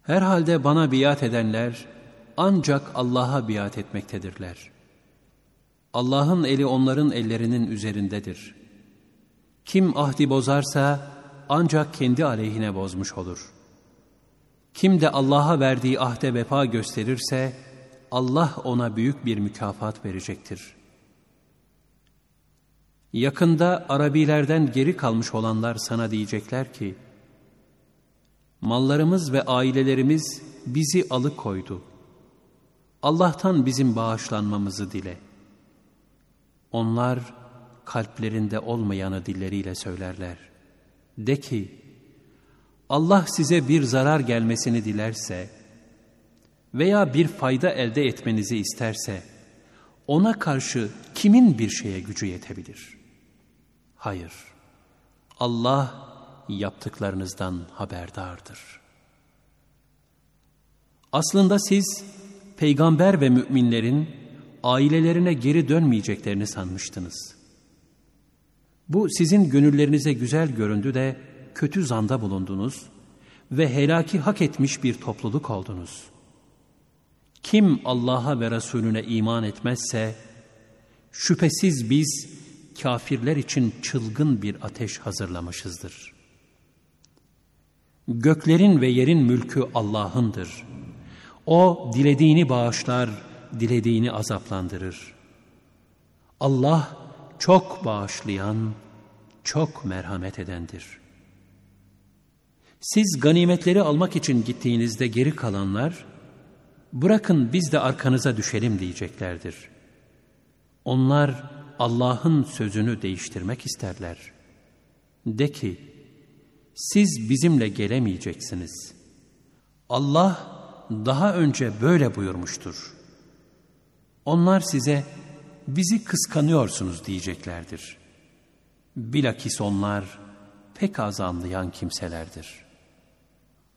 Herhalde bana biat edenler ancak Allah'a biat etmektedirler. Allah'ın eli onların ellerinin üzerindedir. Kim ahdi bozarsa ancak kendi aleyhine bozmuş olur. Kim de Allah'a verdiği ahde vefa gösterirse Allah ona büyük bir mükafat verecektir. Yakında Arabilerden geri kalmış olanlar sana diyecekler ki, mallarımız ve ailelerimiz bizi alıkoydu. Allah'tan bizim bağışlanmamızı dile. Onlar kalplerinde olmayanı dilleriyle söylerler. De ki, Allah size bir zarar gelmesini dilerse veya bir fayda elde etmenizi isterse ona karşı kimin bir şeye gücü yetebilir? Hayır, Allah yaptıklarınızdan haberdardır. Aslında siz peygamber ve müminlerin ailelerine geri dönmeyeceklerini sanmıştınız. Bu sizin gönüllerinize güzel göründü de kötü zanda bulundunuz ve helaki hak etmiş bir topluluk oldunuz. Kim Allah'a ve Resulüne iman etmezse, şüphesiz biz kafirler için çılgın bir ateş hazırlamışızdır. Göklerin ve yerin mülkü Allah'ındır. O dilediğini bağışlar, dilediğini azaplandırır. Allah çok bağışlayan, çok merhamet edendir. Siz ganimetleri almak için gittiğinizde geri kalanlar, bırakın biz de arkanıza düşelim diyeceklerdir. Onlar Allah'ın sözünü değiştirmek isterler. De ki, siz bizimle gelemeyeceksiniz. Allah daha önce böyle buyurmuştur. Onlar size, bizi kıskanıyorsunuz diyeceklerdir. Bilakis onlar pek az anlayan kimselerdir.